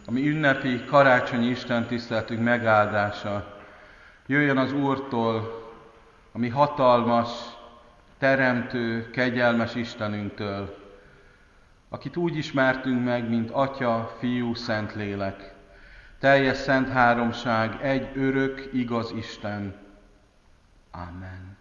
ami ünnepi karácsonyi istentiszteletünk megáldása jöjjön az Úrtól, ami hatalmas, teremtő, kegyelmes Istenünktől, akit úgy ismertünk meg, mint Atya, Fiú, Szentlélek, teljes szent háromság, egy örök, igaz Isten. Amen.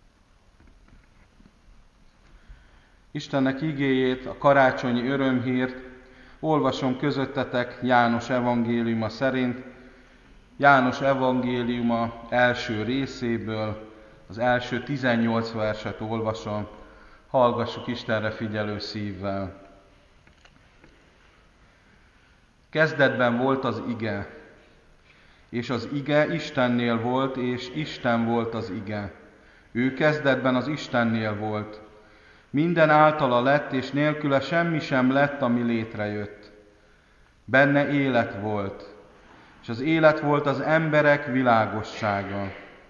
Istennek igéjét, a karácsonyi örömhírt olvasom közöttetek János evangéliuma szerint, János evangéliuma első részéből, az első 18 verset olvasom, hallgassuk Istenre figyelő szívvel. Kezdetben volt az ige, és az ige Istennél volt, és Isten volt az ige. Ő kezdetben az Istennél volt. Minden általa lett, és nélküle semmi sem lett, ami létrejött. Benne élet volt, és az élet volt az emberek világossága.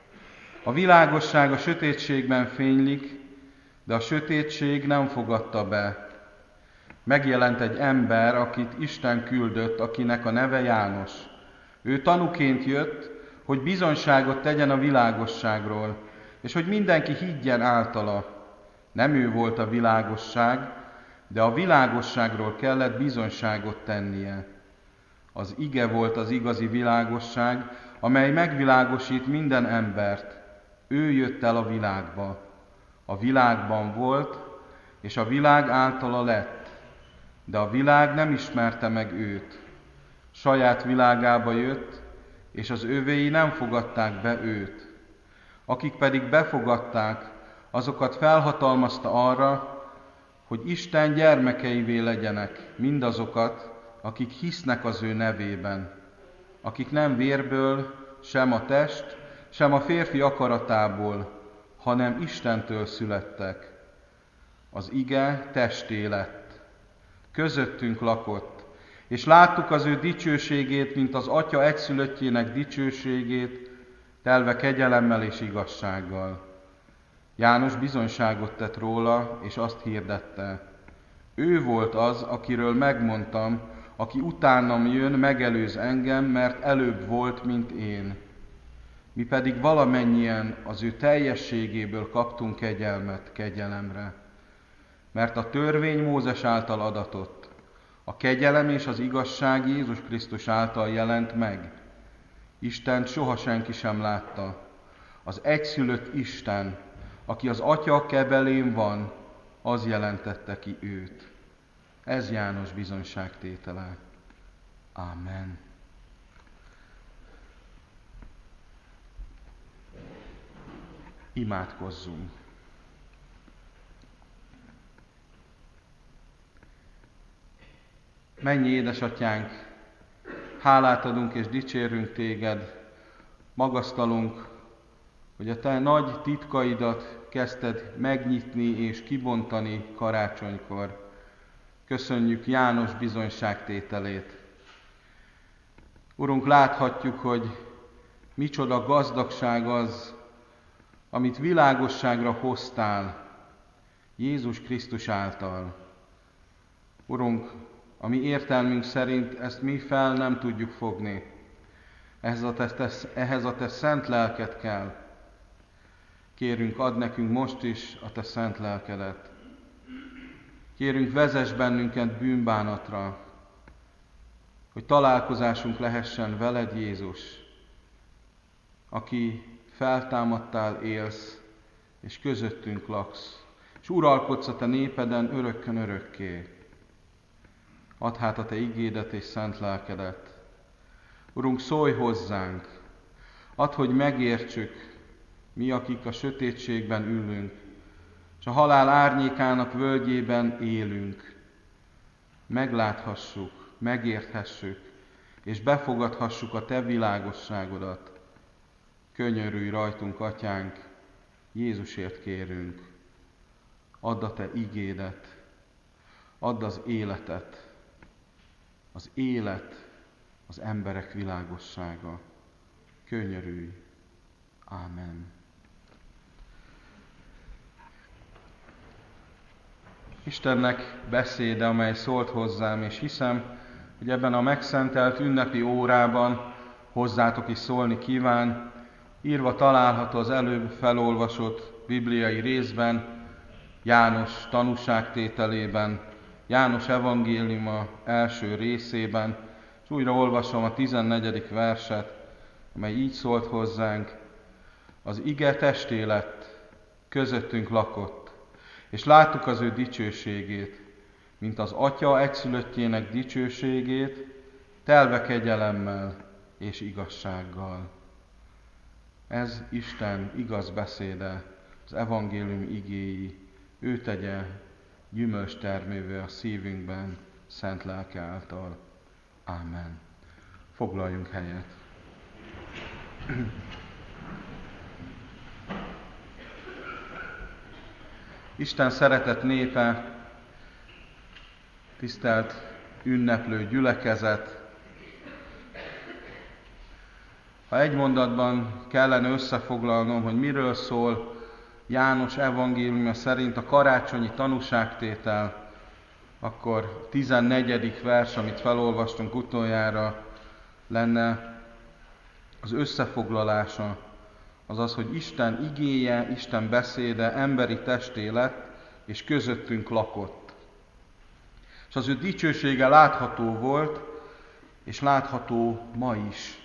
A világosság a sötétségben fénylik, de a sötétség nem fogadta be. Megjelent egy ember, akit Isten küldött, akinek a neve János. Ő tanúként jött, hogy bizonyságot tegyen a világosságról, és hogy mindenki higgyen általa. Nem ő volt a világosság, de a világosságról kellett bizonyságot tennie. Az ige volt az igazi világosság, amely megvilágosít minden embert. Ő jött el a világba. A világban volt, és a világ általa lett, de a világ nem ismerte meg őt. Saját világába jött, és az övéi nem fogadták be őt. Akik pedig befogadták, azokat felhatalmazta arra, hogy Isten gyermekeivé legyenek, mindazokat, akik hisznek az ő nevében, akik nem vérből, sem a test, sem a férfi akaratából, hanem Istentől születtek. Az ige testé lett, közöttünk lakott, és láttuk az ő dicsőségét, mint az Atya egyszülöttjének dicsőségét, telve kegyelemmel és igazsággal. János bizonyságot tett róla, és azt hirdette. Ő volt az, akiről megmondtam, aki utánam jön, megelőz engem, mert előbb volt, mint én. Mi pedig valamennyien az ő teljességéből kaptunk kegyelmet kegyelemre. Mert a törvény Mózes által adatott, a kegyelem és az igazság Jézus Krisztus által jelent meg. Istent soha senki sem látta. Az egyszülött Isten, aki az Atya kebelén van, az jelentette ki őt. Ez János bizonyságtétele. Amen. Imádkozzunk. Mennyi édesatyánk, hálát adunk és dicsérünk téged, magasztalunk, hogy a te nagy titkaidat kezdted megnyitni és kibontani karácsonykor. Köszönjük János bizonyságtételét. Urunk, láthatjuk, hogy micsoda gazdagság az, amit világosságra hoztál Jézus Krisztus által. Urunk, a mi értelmünk szerint ezt mi fel nem tudjuk fogni. Ehhez a te szent lelked kell. Kérünk, add nekünk most is a te szent lelkedet. Kérünk, vezess bennünket bűnbánatra, hogy találkozásunk lehessen veled, Jézus, aki feltámadtál, élsz, és közöttünk laksz, és uralkodsz a te népeden örökkön örökké. Add hát a te igédet és szent lelkedet. Urunk, szólj hozzánk, add, hogy megértsük, mi, akik a sötétségben ülünk, és a halál árnyékának völgyében élünk. Megláthassuk, megérthessük, és befogadhassuk a te világosságodat. Könyörülj rajtunk, Atyánk, Jézusért kérünk. Add a te igédet, add az életet, az élet, az emberek világossága. Könyörülj. Ámen. Istennek beszéde, amely szólt hozzám, és hiszem, hogy ebben a megszentelt ünnepi órában hozzátok is szólni kíván. Írva található az előbb felolvasott bibliai részben, János tanúságtételében, János evangéliuma első részében, és újra olvasom a 14. verset, amely így szólt hozzánk: az ige testé lett, közöttünk lakott, és láttuk az ő dicsőségét, mint az Atya egyszülöttjének dicsőségét, telve kegyelemmel és igazsággal. Ez Isten igaz beszéde, az evangélium igéi, ő tegye gyümölcstermővé a szívünkben, szent lelke által. Ámen. Foglaljunk helyet. Isten szeretett népe, tisztelt ünneplő gyülekezet, ha egy mondatban kellene összefoglalnom, hogy miről szól János evangéliuma szerint a karácsonyi tanúságtétel, akkor 14. vers, amit felolvastunk utoljára, lenne az összefoglalása, azaz, hogy Isten igéje, Isten beszéde emberi testé lett, és közöttünk lakott. És az ő dicsősége látható volt, és látható ma is.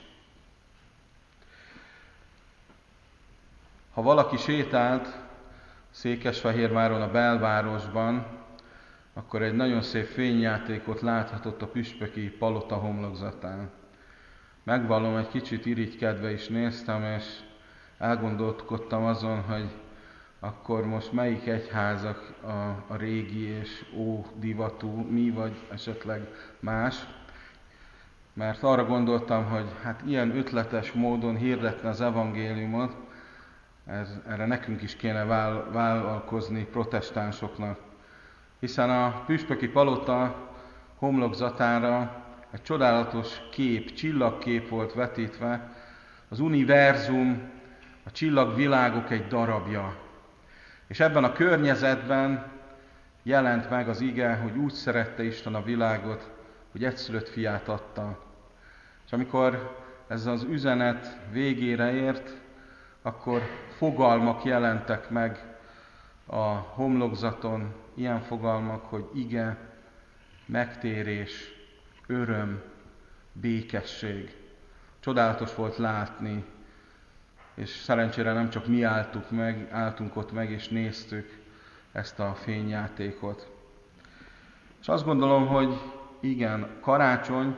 Ha valaki sétált Székesfehérváron a belvárosban, akkor egy nagyon szép fényjátékot láthatott a püspöki palota homlokzatán. Megvallom, egy kicsit irigykedve is néztem, és elgondolkodtam azon, hogy akkor most melyik egyházak a régi és ódivatú, mi vagy esetleg más. Mert arra gondoltam, hogy hát ilyen ötletes módon hirdetni az evangéliumot, erre nekünk is kéne vállalkozni protestánsoknak. Hiszen a püspöki palota homlokzatára egy csodálatos kép, csillagkép volt vetítve, az univerzum, a csillagvilágok egy darabja. És ebben a környezetben jelent meg az ige, hogy úgy szerette Isten a világot, hogy egyszülött fiát adta. És amikor ez az üzenet végére ért, akkor fogalmak jelentek meg a homlokzaton, ilyen fogalmak, hogy ige, megtérés, öröm, békesség. Csodálatos volt látni, és szerencsére nem csak mi álltunk ott meg és néztük ezt a fényjátékot. És azt gondolom, hogy igen, karácsony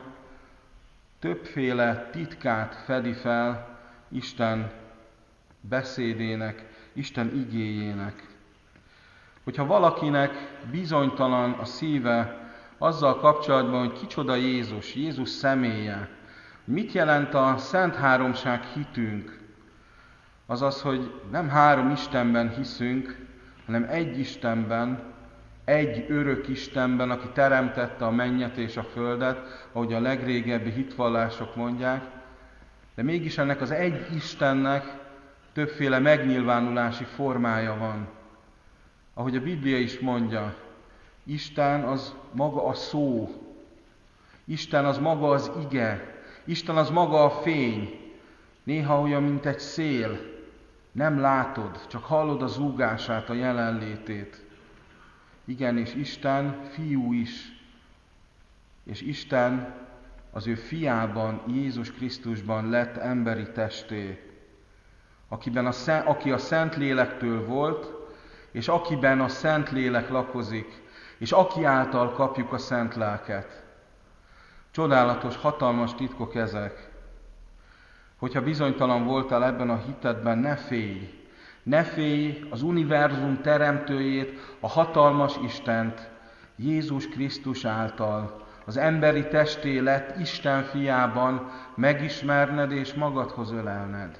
többféle titkát fedi fel Isten beszédének, Isten igéjének. Hogyha valakinek bizonytalan a szíve azzal kapcsolatban, hogy kicsoda Jézus, Jézus személye, mit jelent a Szent Háromság hitünk, azaz, hogy nem három Istenben hiszünk, hanem egy Istenben, egy örök Istenben, aki teremtette a mennyet és a földet, ahogy a legrégebbi hitvallások mondják, de mégis ennek az egy Istennek többféle megnyilvánulási formája van. Ahogy a Biblia is mondja, Isten az maga a szó, Isten az maga az ige, Isten az maga a fény, néha olyan, mint egy szél, nem látod, csak hallod a zúgását, a jelenlétét. Igen, és Isten fiú is, és Isten az ő fiában, Jézus Krisztusban lett emberi testé, aki a Szentlélektől volt, és akiben a Szentlélek lakozik, és aki által kapjuk a Szent Lelket. Csodálatos, hatalmas titkok ezek. Hogyha bizonytalan voltál ebben a hitedben, ne félj! Ne félj az univerzum teremtőjét, a hatalmas Istent, Jézus Krisztus által, az emberi testé lett Isten fiában megismerned és magadhoz ölelned.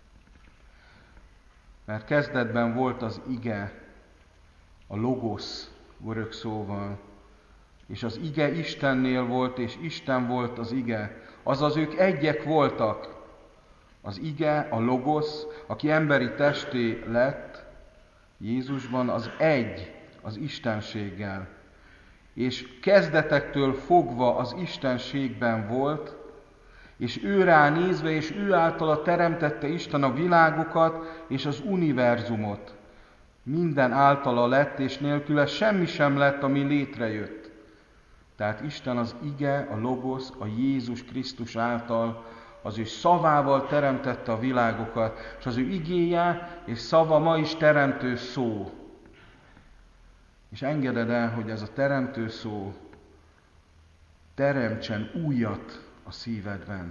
Mert kezdetben volt az ige, a logosz görög szóval, és az ige Istennél volt, és Isten volt az ige. Azaz ők egyek voltak. Az ige, a logosz, aki emberi testé lett, Jézusban az egy az Istenséggel. és kezdetektől fogva az Istenségben volt, és ő rá nézve, és ő általa teremtette Isten a világokat és az univerzumot. Minden általa lett, és nélküle semmi sem lett, ami létrejött. Tehát Isten az ige, a logosz, a Jézus Krisztus által, az ő szavával teremtette a világokat, és az ő igéje és szava ma is teremtő szó. És engeded el, hogy ez a teremtő szó teremtsen újat a szívedben.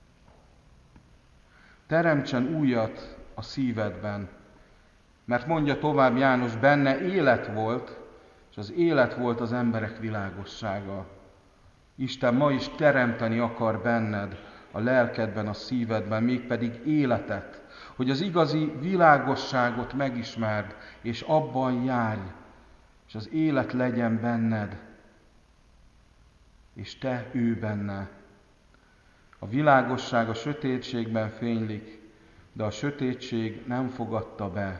Teremtsen újat a szívedben. Mert mondja tovább János, benne élet volt, és az élet volt az emberek világossága. Isten ma is teremteni akar benned, a lelkedben, a szívedben, mégpedig életet, hogy az igazi világosságot megismerd, és abban járj, és az élet legyen benned, és te ő benne. A világosság a sötétségben fénylik, de a sötétség nem fogadta be.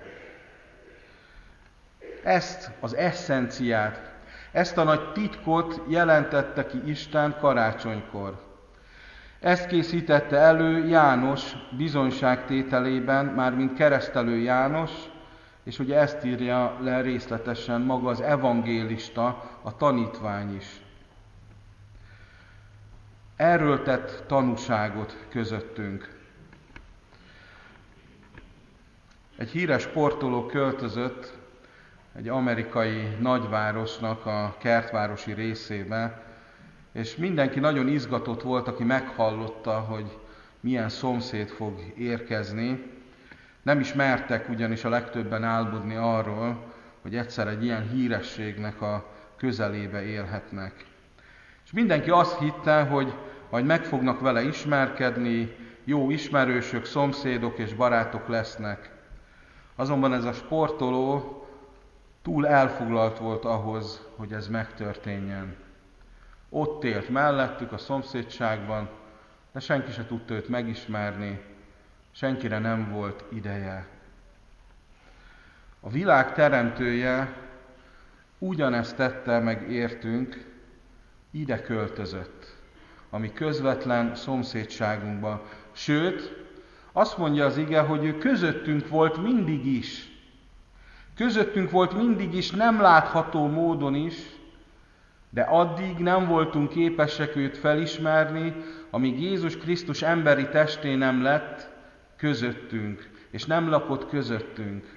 Ezt az eszenciát, ezt a nagy titkot jelentette ki Isten karácsonykor. Ezt készítette elő János bizonyságtételében, mármint keresztelő János, és ugye ezt írja le részletesen maga az evangélista, a tanítvány is. Erről tett tanúságot közöttünk. Egy híres sportoló költözött egy amerikai nagyvárosnak a kertvárosi részébe, és mindenki nagyon izgatott volt, aki meghallotta, hogy milyen szomszéd fog érkezni. Nem is mertek ugyanis a legtöbben álmodni arról, hogy egyszer egy ilyen hírességnek a közelébe élhetnek. És mindenki azt hitte, hogy majd meg fognak vele ismerkedni, jó ismerősök, szomszédok és barátok lesznek. Azonban ez a sportoló túl elfoglalt volt ahhoz, hogy ez megtörténjen. Ott élt mellettük a szomszédságban, de senki se tudta őt megismerni, senkire nem volt ideje. A világ teremtője ugyanezt tette meg értünk, ide költözött, a mi közvetlen szomszédságunkba. Sőt, azt mondja az ige, hogy ő közöttünk volt mindig is. Közöttünk volt mindig is, nem látható módon is, de addig nem voltunk képesek őt felismerni, amíg Jézus Krisztus emberi testé nem lett közöttünk, és nem lakott közöttünk.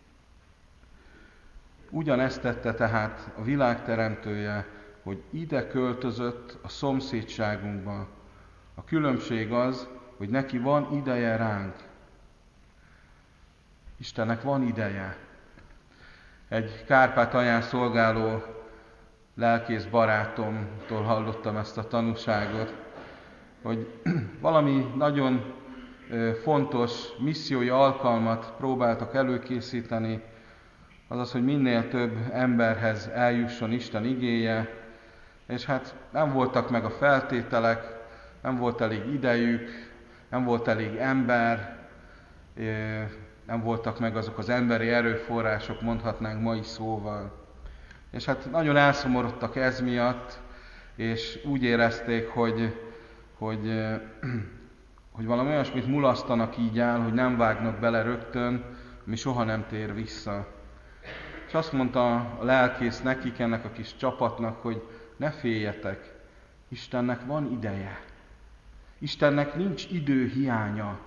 Ugyanezt tette tehát a világ teremtője, hogy ide költözött a szomszédságunkba. A különbség az, hogy neki van ideje ránk. Istennek van ideje. Egy Kárpátalján szolgáló lelkész barátomtól hallottam ezt a tanúságot, hogy valami nagyon fontos missziói alkalmat próbáltak előkészíteni, azaz, hogy minél több emberhez eljusson Isten igéje, és hát nem voltak meg a feltételek, nem volt elég idejük, nem volt elég ember, nem voltak meg azok az emberi erőforrások, mondhatnánk mai szóval. És hát nagyon elszomorodtak ez miatt, és úgy érezték, hogy valami olyasmit mulasztanak így el, hogy nem vágnak bele rögtön, ami soha nem tér vissza. És azt mondta a lelkész nekik, ennek a kis csapatnak, hogy ne féljetek, Istennek van ideje. Istennek nincs időhiánya.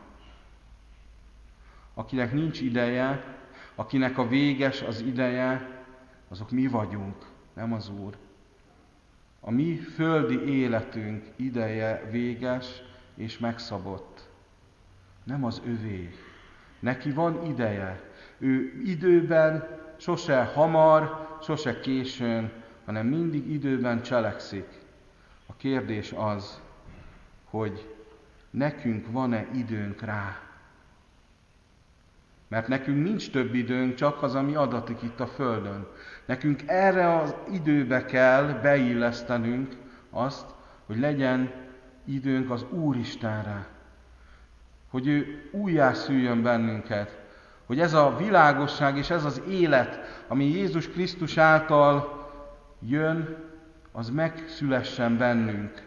Akinek nincs ideje, akinek a véges az ideje, azok mi vagyunk, nem az Úr. A mi földi életünk ideje véges és megszabott. Nem az övé. Neki van ideje. Ő időben sose hamar, sose későn, hanem mindig időben cselekszik. A kérdés az, hogy nekünk van-e időnk rá. Mert nekünk nincs több időnk, csak az, ami adatik itt a Földön. Nekünk erre az időbe kell beillesztenünk azt, hogy legyen időnk az Úristenre. Hogy ő újjászüljön bennünket. Hogy ez a világosság és ez az élet, ami Jézus Krisztus által jön, az megszülessen bennünk.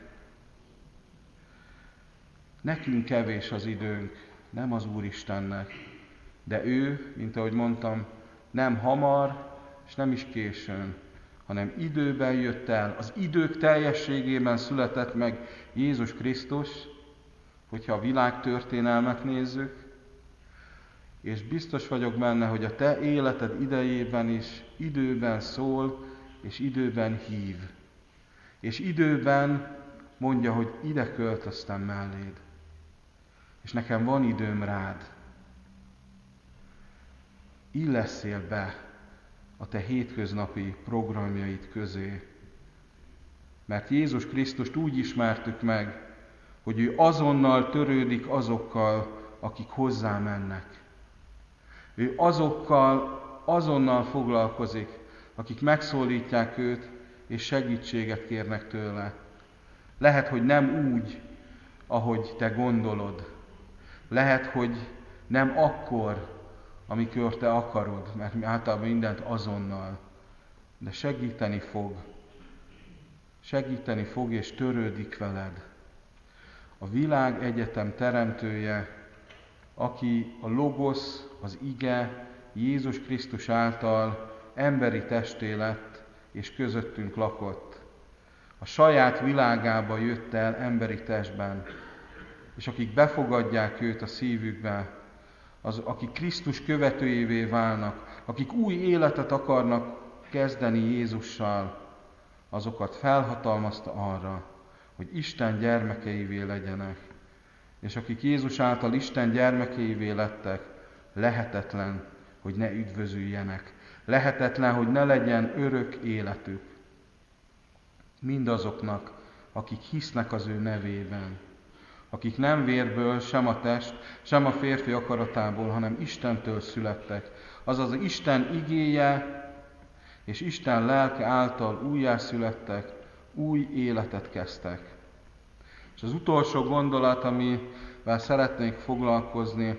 Nekünk kevés az időnk, nem az Úristennek, de ő, mint ahogy mondtam, nem hamar, és nem is későn, hanem időben jött el, az idők teljességében született meg Jézus Krisztus, hogyha a világ történelmet nézzük, és biztos vagyok benne, hogy a te életed idejében is időben szól, és időben hív. És időben mondja, hogy ide költöztem melléd, és nekem van időm rád. Illesszél be a te hétköznapi programjaid közé. Mert Jézus Krisztust úgy ismertük meg, hogy ő azonnal törődik azokkal, akik hozzá mennek. Ő azokkal azonnal foglalkozik, akik megszólítják őt, és segítséget kérnek tőle. Lehet, hogy nem úgy, ahogy te gondolod. Lehet, hogy nem akkor, amikor te akarod, mert általában mindent azonnal. De segíteni fog. Segíteni fog, és törődik veled. A világ egyetem teremtője, aki a Logosz, az Ige, Jézus Krisztus által emberi testé lett, és közöttünk lakott. A saját világába jött el emberi testben, és akik befogadják őt a szívükbe, akik Krisztus követőjévé válnak, akik új életet akarnak kezdeni Jézussal, azokat felhatalmazta arra, hogy Isten gyermekeivé legyenek. És akik Jézus által Isten gyermekeivé lettek, lehetetlen, hogy ne üdvözüljenek. Lehetetlen, hogy ne legyen örök életük. Mindazoknak, akik hisznek az ő nevében. Akik nem vérből, sem a test, sem a férfi akaratából, hanem Istentől születtek. Azaz Isten igéje és Isten lelke által újjászülettek, új életet kezdtek. És az utolsó gondolat, amivel szeretnék foglalkozni,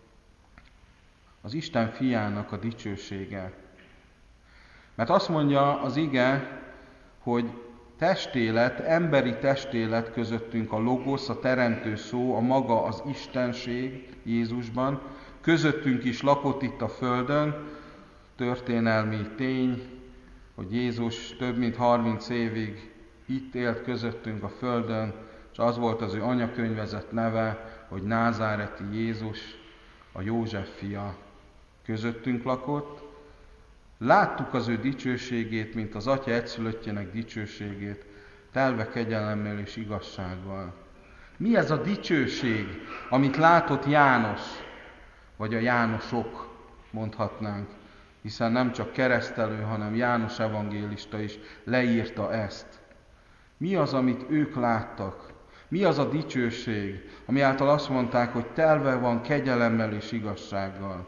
az Isten fiának a dicsősége. Mert azt mondja az ige, hogy testélet, emberi testélet közöttünk a Logosz, a teremtő szó, a maga az Istenség Jézusban, közöttünk is lakott itt a földön, történelmi tény, hogy Jézus több mint 30 évig itt élt közöttünk a földön, és az volt az ő anyakönyvezett neve, hogy Názáreti Jézus, a József fia, közöttünk lakott. Láttuk az ő dicsőségét, mint az Atya egyszülöttjének dicsőségét, telve kegyelemmel és igazsággal. Mi ez a dicsőség, amit látott János, vagy a Jánosok, mondhatnánk, hiszen nem csak keresztelő, hanem János evangélista is leírta ezt. Mi az, amit ők láttak? Mi az a dicsőség, ami által azt mondták, hogy telve van kegyelemmel és igazsággal?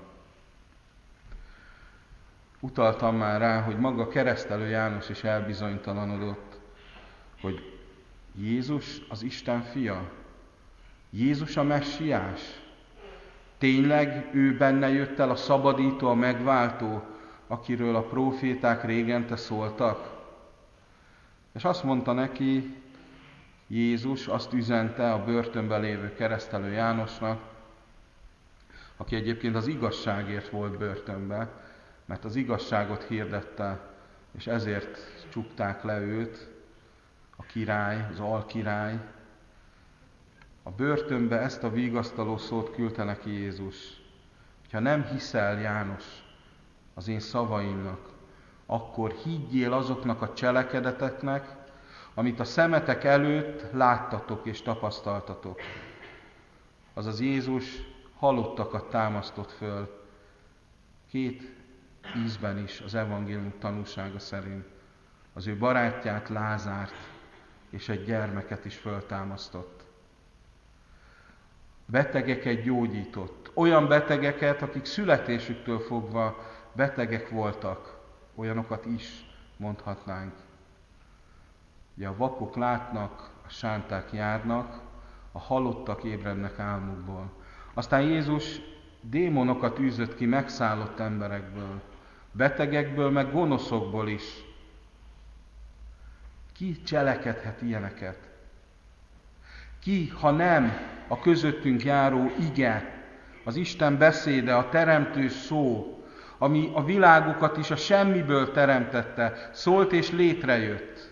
Utaltam már rá, hogy maga keresztelő János is elbizonytalanodott, hogy Jézus az Isten fia, Jézus a messiás. Tényleg ő benne jött el a szabadító, a megváltó, akiről a próféták régente szóltak? És azt mondta neki Jézus, azt üzente a börtönben lévő keresztelő Jánosnak, aki egyébként az igazságért volt börtönben, mert az igazságot hirdette, és ezért csukták le őt, a király, az alkirály. A börtönbe ezt a vigasztaló szót küldte neki Jézus. Ha nem hiszel, János, az én szavaimnak, akkor higgyél azoknak a cselekedeteknek, amit a szemetek előtt láttatok és tapasztaltatok. Azaz Jézus halottakat támasztott föl, 2 ízben is az evangélium tanúsága szerint. Az ő barátját, Lázárt és egy gyermeket is föltámasztott. Betegeket gyógyított. Olyan betegeket, akik születésüktől fogva betegek voltak. Olyanokat is mondhatnánk. Ugye a vakok látnak, a sánták járnak, a halottak ébrednek álmukból. Aztán Jézus démonokat űzött ki megszállott emberekből, betegekből, meg gonoszokból is. Ki cselekedhet ilyeneket? Ki, ha nem a közöttünk járó ige, az Isten beszéde, a teremtő szó, ami a világokat is a semmiből teremtette, szólt és létrejött.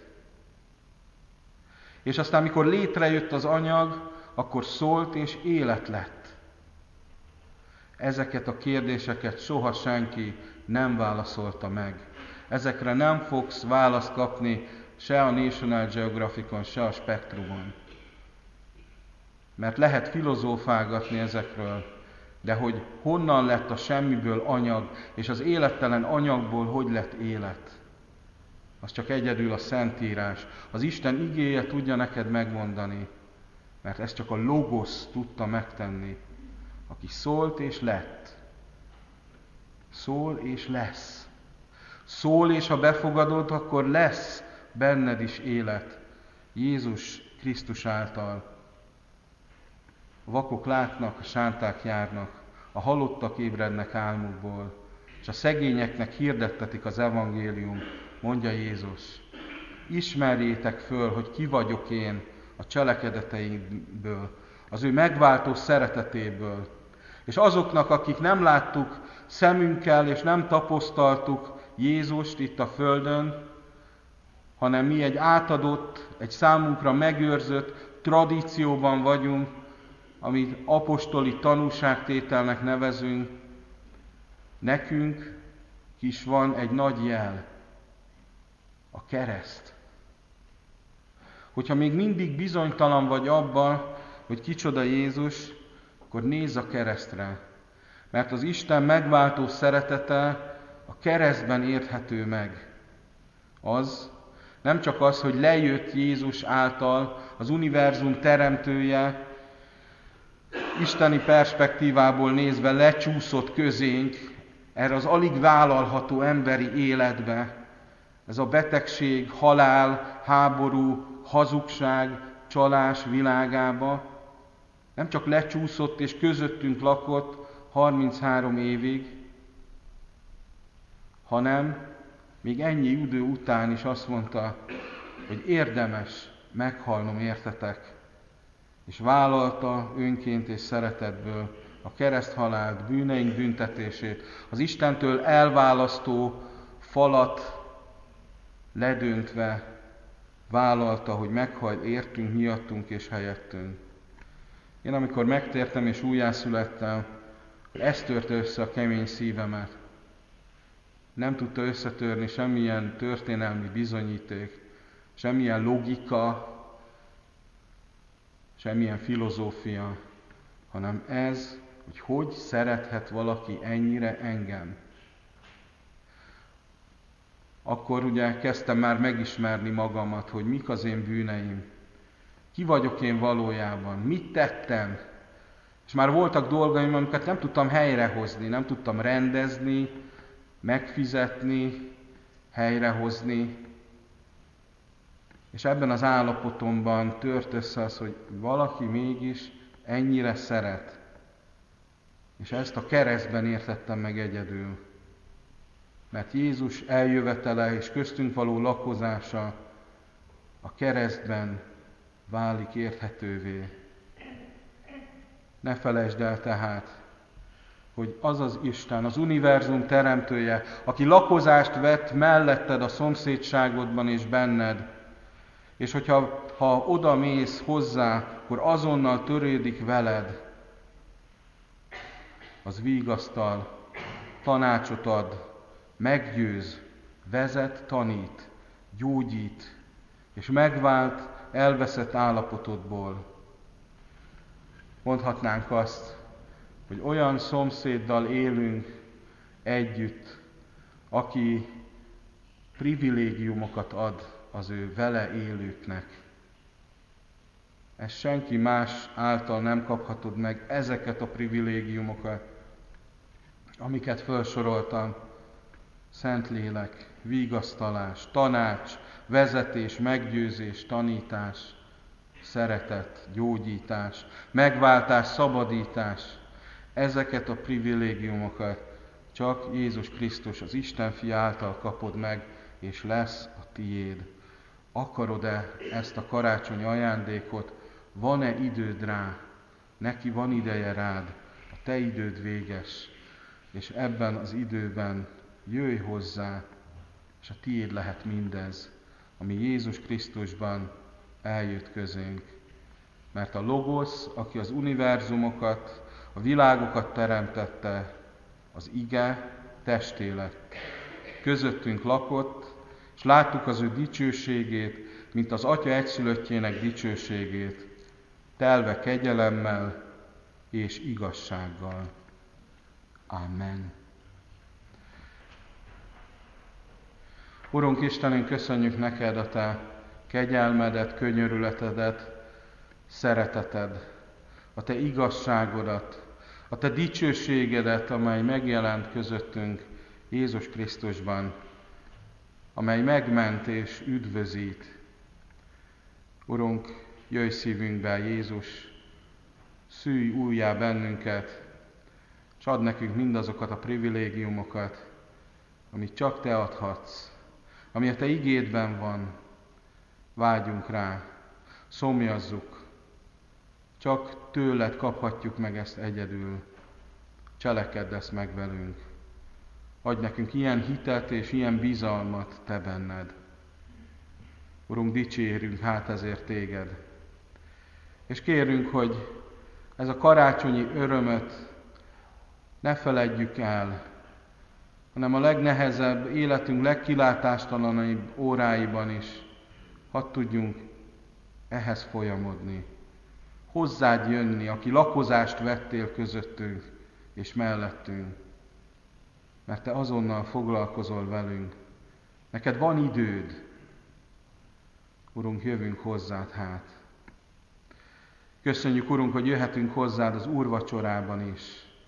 És aztán, mikor létrejött az anyag, akkor szólt és élet lett. Ezeket a kérdéseket soha senki nem válaszolta meg. Ezekre nem fogsz választ kapni se a National Geographicon, se a Spektrumon. Mert lehet filozófálgatni ezekről, de hogy honnan lett a semmiből anyag, és az élettelen anyagból hogy lett élet, az csak egyedül a Szentírás. Az Isten igéje tudja neked megmondani, mert ezt csak a Logosz tudta megtenni, aki szólt és lett. Szól és lesz. Szól, és ha befogadod, akkor lesz benned is élet. Jézus Krisztus által. A vakok látnak, a sánták járnak, a halottak ébrednek álmukból, és a szegényeknek hirdettetik az evangélium, mondja Jézus. Ismerjétek föl, hogy ki vagyok én a cselekedeteimből, az ő megváltó szeretetéből. És azoknak, akik nem láttuk szemünkkel, és nem tapasztaltuk Jézust itt a földön, hanem mi egy átadott, egy számunkra megőrzött tradícióban vagyunk, amit apostoli tanúságtételnek nevezünk, nekünk is van egy nagy jel, a kereszt. Hogyha még mindig bizonytalan vagy abban, hogy kicsoda Jézus, akkor nézz a keresztre, mert az Isten megváltó szeretete a keresztben érthető meg. Az nem csak az, hogy lejött Jézus által, az univerzum teremtője, isteni perspektívából nézve lecsúszott közénk erre az alig vállalható emberi életbe. Ez a betegség, halál, háború, hazugság, csalás világába. Nem csak lecsúszott és közöttünk lakott 33 évig, hanem még ennyi idő után is azt mondta, hogy érdemes meghalnom értetek. És vállalta önként és szeretetből a kereszthalált, bűneink büntetését, az Istentől elválasztó falat ledöntve vállalta, hogy meghal értünk, miattunk és helyettünk. Én amikor megtértem és újjászülettem, ez törte össze a kemény szívemet. Nem tudta összetörni semmilyen történelmi bizonyíték, semmilyen logika, semmilyen filozófia, hanem ez, hogy szerethet valaki ennyire engem. Akkor ugye kezdtem már megismerni magamat, hogy mik az én bűneim, ki vagyok én valójában, mit tettem. És már voltak dolgaim, amiket nem tudtam helyrehozni, nem tudtam rendezni, megfizetni, helyrehozni. És ebben az állapotomban tört össze az, hogy valaki mégis ennyire szeret. És ezt a keresztben értettem meg egyedül. Mert Jézus eljövetele és köztünk való lakozása a keresztben válik érthetővé. Ne felejtsd el tehát, hogy az az Isten, az univerzum teremtője, aki lakozást vett melletted a szomszédságodban és benned, és hogyha oda mész hozzá, akkor azonnal törődik veled, az vigasztal, tanácsot ad, meggyőz, vezet, tanít, gyógyít, és megvált elveszett állapotodból. Mondhatnánk azt, hogy olyan szomszéddal élünk együtt, aki privilégiumokat ad az ő vele élőknek. Ezt senki más által nem kaphatod meg, ezeket a privilégiumokat, amiket felsoroltam. Szentlélek, vigasztalás, tanács, vezetés, meggyőzés, tanítás, szeretet, gyógyítás, megváltás, szabadítás. Ezeket a privilégiumokat csak Jézus Krisztus, az Isten Fia által kapod meg, és lesz a tiéd. akarod-e ezt a karácsonyi ajándékot, van-e időd rá, neki van ideje rád, a te időd véges, és ebben az időben jöjj hozzá, és a tiéd lehet mindez, ami Jézus Krisztusban eljött közénk. Mert a Logosz, aki az univerzumokat, a világokat teremtette, az ige testé lett. Közöttünk lakott, és láttuk az ő dicsőségét, mint az Atya egyszülöttjének dicsőségét, telve kegyelemmel és igazsággal. Amen. Urunk Istenünk, köszönjük neked a te kegyelmedet, könyörületedet, szereteted, a te igazságodat, a te dicsőségedet, amely megjelent közöttünk Jézus Krisztusban, amely megment és üdvözít. Urunk, jöjj szívünkbe, Jézus, szülj újjá bennünket, és add nekünk mindazokat a privilégiumokat, amit csak te adhatsz, ami a te igédben van. Vágyunk rá, szomjazzuk, csak tőled kaphatjuk meg ezt egyedül. Cselekedj ezt meg velünk. Adj nekünk ilyen hitet és ilyen bizalmat te benned. Urunk, dicsérünk hát ezért téged. És kérünk, hogy ez a karácsonyi örömöt ne feledjük el, hanem a legnehezebb, életünk legkilátástalanabb óráiban is hadd tudjunk ehhez folyamodni. Hozzád jönni, aki lakozást vettél közöttünk és mellettünk. Mert te azonnal foglalkozol velünk. Neked van időd. Urunk, jövünk hozzád hát. Köszönjük, Urunk, hogy jöhetünk hozzád az úrvacsorában is.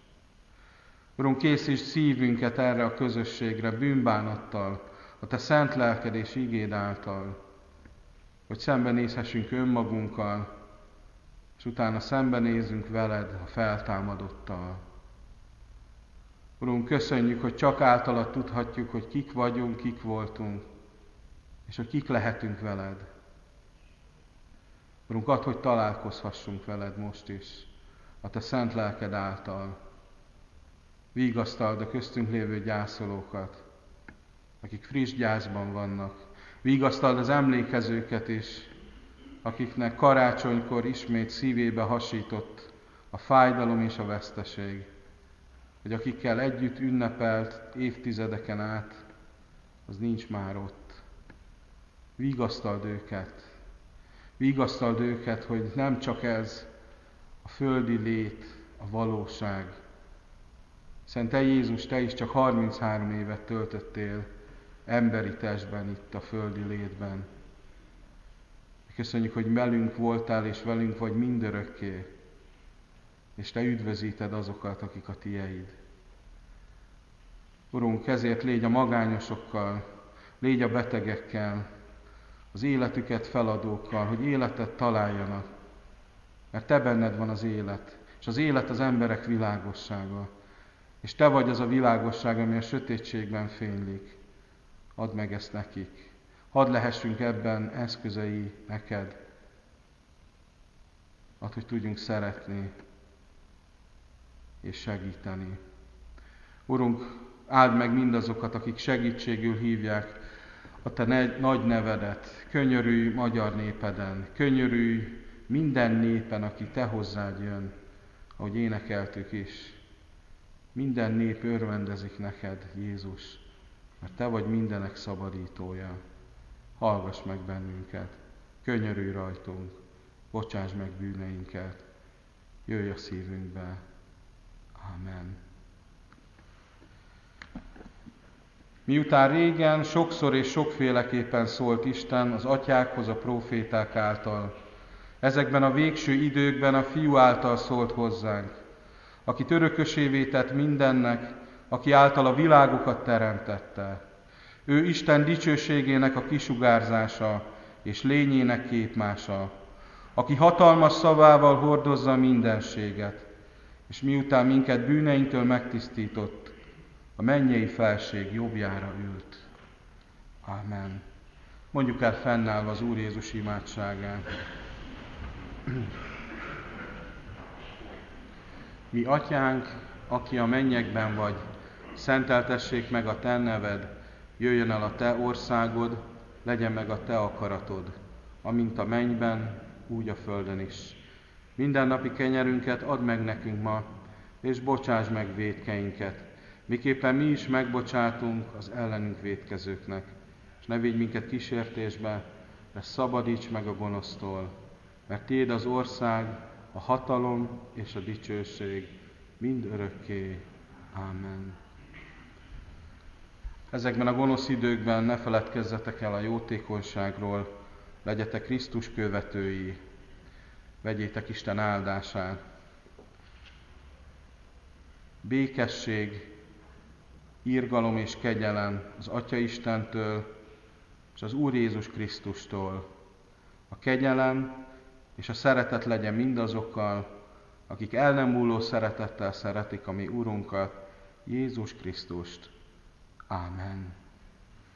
Urunk, készítsd szívünket erre a közösségre bűnbánattal, a te szent lelked és igéd által, hogy szembenézhessünk önmagunkkal, és utána szembenézzünk veled a feltámadottal. Urunk, köszönjük, hogy csak általad tudhatjuk, hogy kik vagyunk, kik voltunk, és hogy kik lehetünk veled. Urunk, add, hogy találkozhassunk veled most is, a te szent lelked által. Vigasztald a köztünk lévő gyászolókat, akik friss gyászban vannak. Vigasztald az emlékezőket is, akiknek karácsonykor ismét szívébe hasított a fájdalom és a veszteség, hogy akikkel együtt ünnepelt évtizedeken át, az nincs már ott. Vigasztald őket, hogy nem csak ez a földi lét, a valóság, hiszen te, Jézus, te is csak 33 évet töltöttél emberi testben, itt a földi létben. Köszönjük, hogy velünk voltál, és velünk vagy mindörökké, és te üdvözíted azokat, akik a tieid. Urunk, ezért légy a magányosokkal, légy a betegekkel, az életüket feladókkal, hogy életet találjanak, mert te benned van az élet, és az élet az emberek világossága, és te vagy az a világosság, ami a sötétségben fénylik. Add meg ezt nekik. Hadd lehessünk ebben eszközei neked. Add, hogy tudjunk szeretni és segíteni. Urunk, áld meg mindazokat, akik segítségül hívják a te nagy nevedet. Könyörülj magyar népeden, könyörülj minden népen, aki te hozzád jön, ahogy énekeltük is. Minden nép örvendezik neked, Jézus, mert te vagy mindenek szabadítója. Hallgass meg bennünket, könyörülj rajtunk, bocsáss meg bűneinket, jöjj a szívünkbe. Amen. Miután régen sokszor és sokféleképpen szólt Isten az atyákhoz a próféták által, ezekben a végső időkben a Fiú által szólt hozzánk, akit örökösévé tett mindennek, aki által a világokat teremtette. Ő Isten dicsőségének a kisugárzása és lényének képmása, aki hatalmas szavával hordozza a mindenséget, és miután minket bűneinktől megtisztított, a mennyei felség jobbjára ült. Amen. Mondjuk el fennállva az Úr Jézus imádságát. Mi atyánk, aki a mennyekben vagy, szenteltessék meg a te neved, jöjjön el a te országod, legyen meg a te akaratod, amint a mennyben, úgy a földön is. Mindennapi kenyerünket add meg nekünk ma, és bocsáss meg vétkeinket, miképpen mi is megbocsátunk az ellenünk vétkezőknek. És ne vigy minket kísértésbe, de szabadíts meg a gonosztól, mert tiéd az ország, a hatalom és a dicsőség mind örökké. Ámen. Ezekben a gonosz időkben ne feledkezzetek el a jótékonyságról, legyetek Krisztus követői, vegyétek Isten áldását. Békesség, irgalom és kegyelem az Atya Istentől és az Úr Jézus Krisztustól. A kegyelem és a szeretet legyen mindazokkal, akik el nem múló szeretettel szeretik a mi Urunkat, Jézus Krisztust. Ámen.